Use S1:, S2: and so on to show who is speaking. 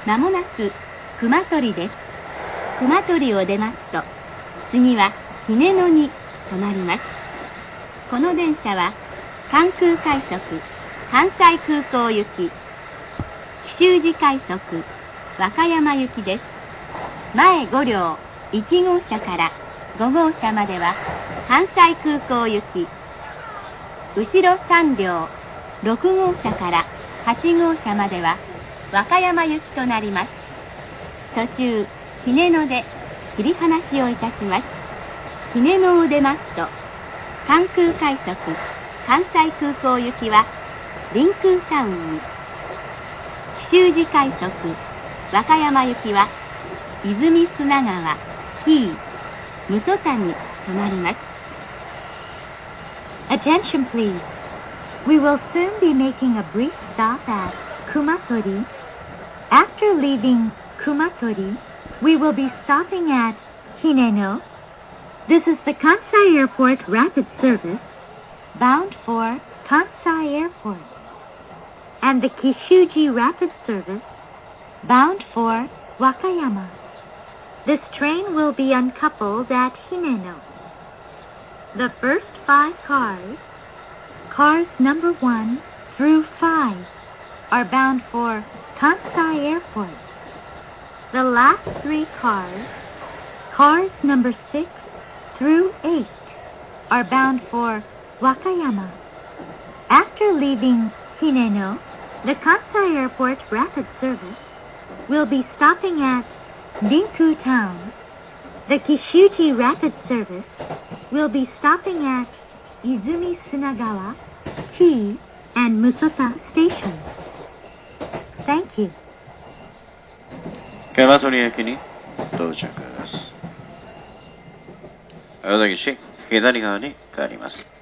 S1: まもなく熊取です。熊取を出ますと、次は姫野に止まります。この電車は関空快速関西空港行き、紀州路快速和歌山行きです。前5両1号車から5号車までは関西空港行き、後ろ3両6号車から8号車までは和歌山行きとなります。途中姫野で切り離しをいたします。姫野を出ますと、関空快速関西空港行きは臨空タウンに、紀州路快速和歌山行きは泉砂川、紀伊、武曽田に止まります。
S2: Attention please. We will soon be making a brief stop at Kumatori. After leaving Kumatori, we will be stopping at Hineno. This is the Kansai Airport Rapid Service, bound for Kansai Airport, and the Kishuji Rapid Service, bound for Wakayama. This train will be uncoupled at Hineno. The first 5 cars number 1 through 5, are bound for Kansai Airport. The last 3 cars number 6 through 8, are bound for Wakayama. After leaving Hineno, the Kansai Airport Rapid Service will be stopping at Rinku Town. The Kishuji Rapid Service will be stopping at Izumi Sunagawa, Kii, and Musota stations. Thank you.
S3: 熊取駅に到着です。小田岸左側に帰ります。